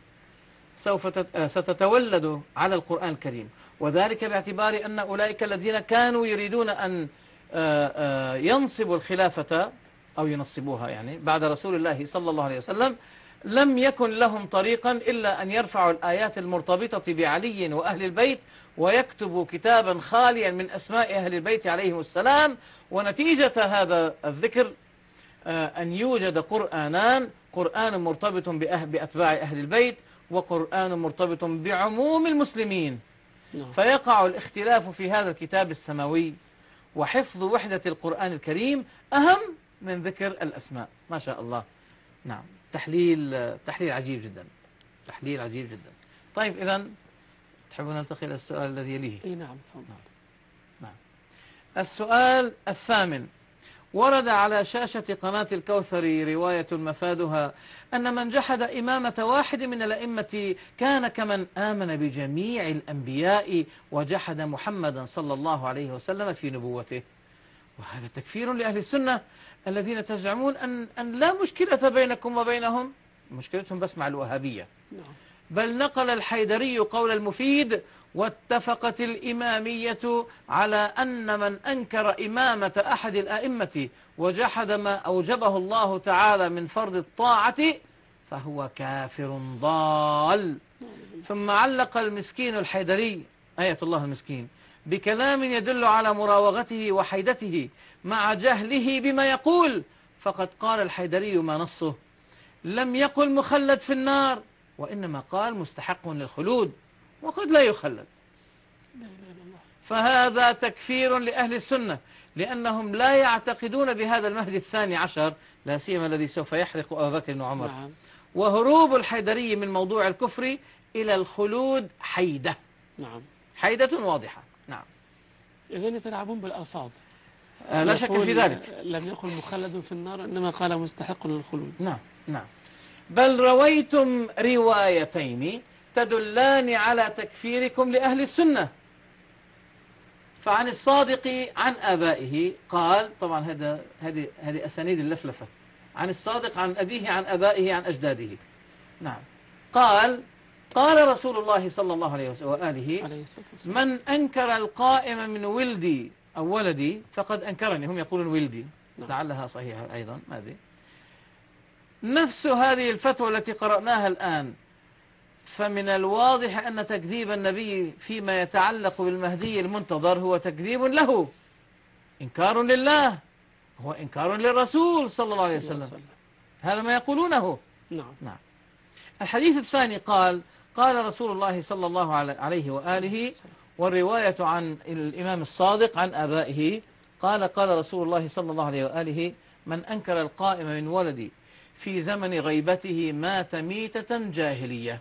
S2: ستتولد على القرآن الكريم، وذلك باعتبار أن أولئك الذين كانوا يريدون أن ينصبوا الخلافة أو ينصبوها يعني بعد رسول الله صلى الله عليه وسلم، لم يكن لهم طريقا إلا أن يرفعوا الآيات المرتبطة بعلي وأهل البيت ويكتبوا كتابا خاليا من أسماء أهل البيت عليهم السلام. ونتيجة هذا الذكر أن يوجد قرآنان، قرآن مرتبط بأتباع أهل البيت وقرآن مرتبط بعموم المسلمين. فيقع الاختلاف في هذا الكتاب السماوي، وحفظ وحدة القرآن الكريم أهم من ذكر الأسماء. ما شاء الله. نعم، تحليل عجيب جدا، تحليل عجيب جدا. طيب إذن تحبون ننتقل إلى السؤال الذي يليه؟
S1: نعم.
S2: نعم. السؤال الثامن. ورد على شاشة قناة الكوثر رواية مفادها أن من جحد إمامة واحد من الأئمة كان كمن آمن بجميع الأنبياء وجحد محمدا صلى الله عليه وسلم في نبوته. وهذا تكفير لأهل السنة الذين تزعمون أن لا مشكلة بينكم وبينهم، مشكلتهم بس مع الوهابية. بل نقل الحيدري قول المفيد: واتفقت الإمامية على أن من أنكر إمامة أحد الأئمة وجحد ما أوجبه الله تعالى من فرض الطاعة فهو كافر ضال. ثم علق المسكين الحيدري آية الله المسكين بكلام يدل على مراوغته وحيدته مع جهله بما يقول، فقد قال الحيدري ما نصه: لم يقل مخلد في النار، وإنما قال مستحق للخلود وقد لا يخلد. فهذا تكفير لأهل السنة، لأنهم لا يعتقدون بهذا المهدي الثاني عشر، لا سيما الذي سوف يحرق أبا بكر وعمر. وهروب الحيدري من موضوع الكفر إلى الخلود حيدة. حيدة واضحة. نعم.
S1: إذن يتلاعبون بالألفاظ.
S2: لا شك في ذلك.
S1: لم يقل مخلد في النار، إنما قال مستحق للخلود.
S2: نعم. بل رويتم روايتين تدلان على تكفيركم لأهل السنة. فعن الصادق عن آبائه قال، طبعا هذه أسانيد اللفلفة، عن الصادق عن أبيه عن آبائه عن أجداده. نعم. قال رسول الله صلى الله عليه وآله: من أنكر القائم من ولدي أو ولدي فقد أنكرني. هم يقولون ولدي، لعلها صحيحة أيضا، ما أدري. نفس هذه الفتوى التي قرأناها الآن. فمن الواضح أن تكذيب النبي فيما يتعلق بالمهدي المنتظر هو تكذيب له، إنكار لله، هو إنكار للرسول صلى الله عليه وسلم. هذا ما يقولونه. نعم. الحديث الثاني قال رسول الله صلى الله عليه وآله، والرواية عن الإمام الصادق عن آبائه قال رسول الله صلى الله عليه وآله: من أنكر القائم من ولدي في زمن غيبته مات ميتة جاهلية.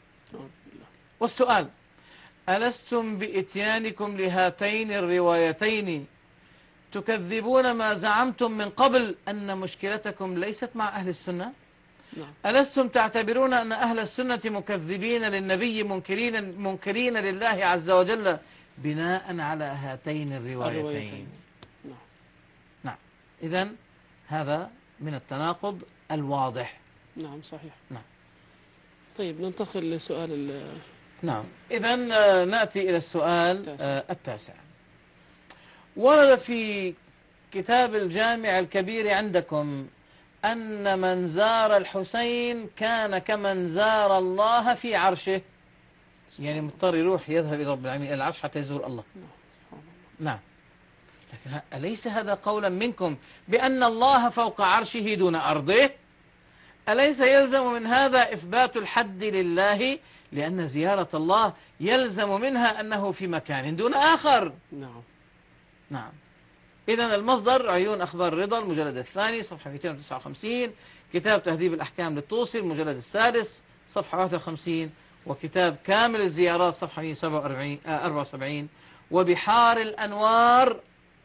S2: والسؤال: ألستم بإتيانكم لهاتين الروايتين تكذبون ما زعمتم من قبل أن مشكلتكم ليست مع أهل السنة؟ ألستم تعتبرون أن أهل السنة مكذبين للنبي منكرين لله عز وجل بناء على هاتين الروايتين؟ نعم. إذن هذا من التناقض الواضح.
S1: نعم صحيح.
S2: نعم.
S1: طيب ننتقل لسؤال
S2: نعم. إذن نأتي إلى السؤال التاسع. ورد في كتاب الجامع الكبير عندكم أن من زار الحسين كان كمن زار الله في عرشه، يعني مضطر يروح يذهب إلى رب العالمين العرش حتى يزور الله. نعم. لكن أليس هذا قولا منكم بأن الله فوق عرشه دون أرضه؟ أليس يلزم من هذا إثبات الحد لله؟ لأن زيارة الله يلزم منها أنه في مكان دون آخر.
S1: نعم.
S2: نعم. إذا المصدر عيون أخبار الرضا المجلد الثاني صفحة 259، كتاب تهذيب الأحكام للطوسي المجلد السادس صفحة 51، وكتاب كامل الزيارات صفحة 174، وبحار الأنوار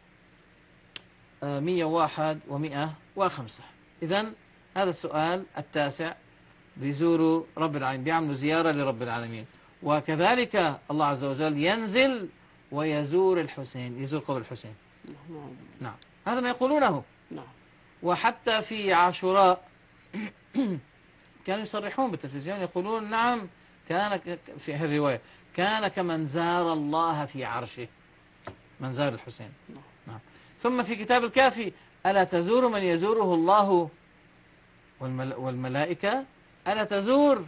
S2: 101 و105. إذا هذا السؤال التاسع، بيزوروا رب العالمين، بيعملوا زيارة لرب العالمين. وكذلك الله عز وجل ينزل ويزور الحسين، يزور قبر الحسين. نعم، هذا ما يقولونه.
S1: نعم.
S2: وحتى في عاشوراء كانوا يصرحون بالتلفزيون يقولون نعم، كان في هذه الرواية كان كمن زار الله في عرشه، من زار الحسين. نعم. ثم في كتاب الكافي ألا تزور من يزوره الله والملائكة، ألا تزور.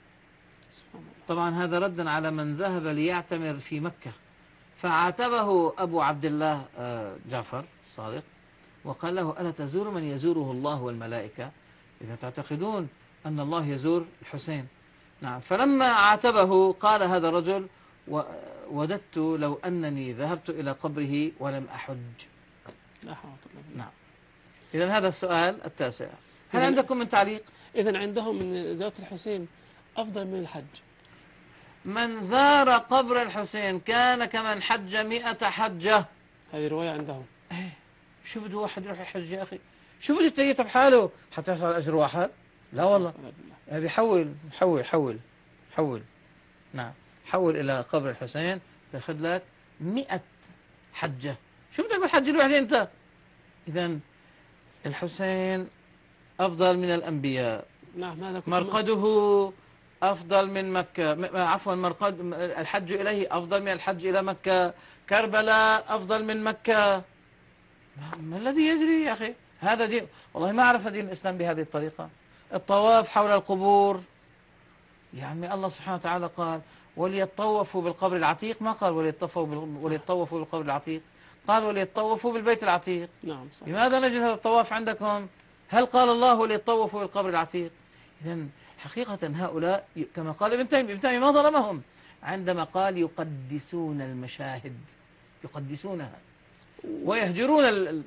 S2: طبعا هذا ردا على من ذهب ليعتمر في مكة، فعاتبه أبو عبد الله جعفر الصادق وقال له ألا تزور من يزوره الله والملائكة إذا تعتقدون أن الله يزور الحسين. نعم. فلما عاتبه قال هذا الرجل وددت لو أنني ذهبت إلى قبره ولم أحج. نعم. إذن هذا السؤال التاسع. هل عندكم من تعليق؟
S1: إذن عندهم من زيارة الحسين أفضل من الحج.
S2: من زار قبر الحسين كان كمن حج 100 حجة.
S1: هذه رواية عندهم.
S2: شو بده واحد يروح يحج يا أخي؟ شو بده يتيت بحاله حتى يحصل أجر واحد؟ لا والله، بيحول حول. نعم، حول إلى قبر الحسين تاخذ لك 100 حجة. شو بدك بالحج الواحد أنت؟ إذن الحسين أفضل من الأنبياء.
S1: نعم.
S2: مرقده أفضل من مكة، الحج إليه أفضل من الحج إلى مكة. كربلاء أفضل من مكة. ما الذي يجري يا أخي؟ هذا دين والله ما أعرف دين الإسلام بهذه الطريقة. الطواف حول القبور، يعني الله سبحانه وتعالى قال وليطوفوا بالقبر العتيق، ما قال وليطوفوا بالقبر العتيق، قال وليطوفوا بالبيت العتيق.
S1: نعم صحيح.
S2: لماذا نجد هذا الطواف عندكم؟ هل قال الله وليطوفوا بالقبر العتيق؟ إذن حقيقة هؤلاء كما قال ابن تيمية ما ظلمهم عندما قال يقدسون المشاهد، يقدسونها ويهجرون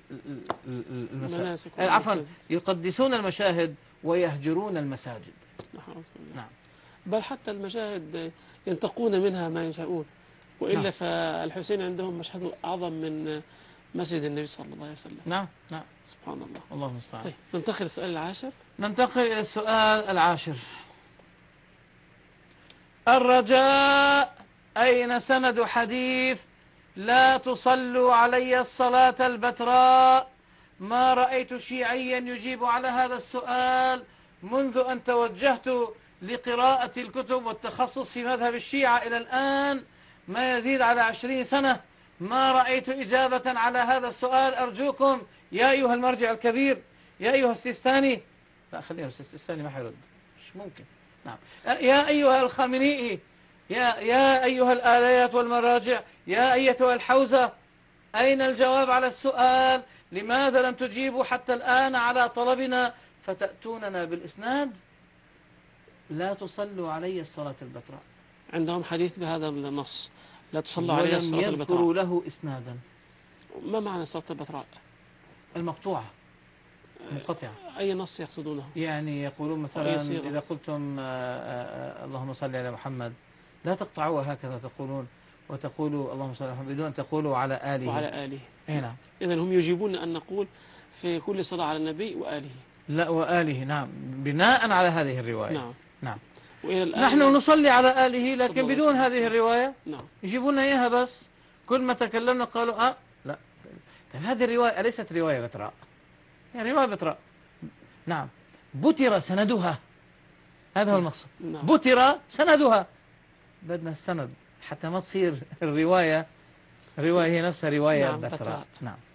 S2: يقدسون المشاهد ويهجرون المساجد.
S1: نعم. بل حتى المشاهد ينتقون منها ما يشاءون، وإلا نعم. فالحسين عندهم مشهد أعظم من مسجد النبي صلى الله عليه وسلم.
S2: نعم.
S1: سبحان الله.
S2: الله المستعان.
S1: طيب ننتقل للسؤال العاشر.
S2: ننتقل إلى السؤال العاشر. الرجاء، أين سند حديث لا تصلوا علي الصلاة البتراء؟ ما رأيت شيعيا يجيب على هذا السؤال منذ أن توجهت لقراءة الكتب والتخصص في مذهب الشيعة إلى الآن، ما يزيد على 20 سنة، ما رأيت إجابة على هذا السؤال. أرجوكم يا أيها المرجع الكبير، يا أيها السيستاني، لا خلينا السيستاني ما حيرد، مش ممكن. نعم. يا أيها الخامنئي، يا أيها الآليات والمراجع، يا أيتها الحوزة، أين الجواب على السؤال؟ لماذا لم تجيبوا حتى الآن على طلبنا فتأتوننا بالإسناد؟ لا تصلوا علي الصلاة البتراء.
S1: عندهم حديث بهذا النص لا تصلوا علي الصلاة البتراء،
S2: ولم يذكروا له إسنادا.
S1: ما معنى صلاة البتراء؟
S2: المقطوعة، منقطعة.
S1: أي نص يقصدونه؟
S2: يعني يقولون مثلا إذا قلتم اللهم صل على محمد لا تقطعوها هكذا تقولون، وتقولوا اللهم صل على محمد بدون أن تقولوا على آله.
S1: وعلى آله.
S2: نعم.
S1: إذن هم يجيبون أن نقول في كل صلاة على النبي وآله.
S2: لا وآله، نعم، بناء على هذه الرواية. نعم. نحن نصلي على آله لكن بدون هذه الرواية.
S1: نعم.
S2: يجيبون إياها بس كل ما تكلمنا قالوا لا، هذه الرواية أليست رواية بتراء، يعني رواية بتراء. نعم. بتر سندها، هذا هو المقصود.
S1: نعم.
S2: بتر سندها، بدنا السند حتى ما تصير الرواية هي نفسها رواية بتراء. نعم.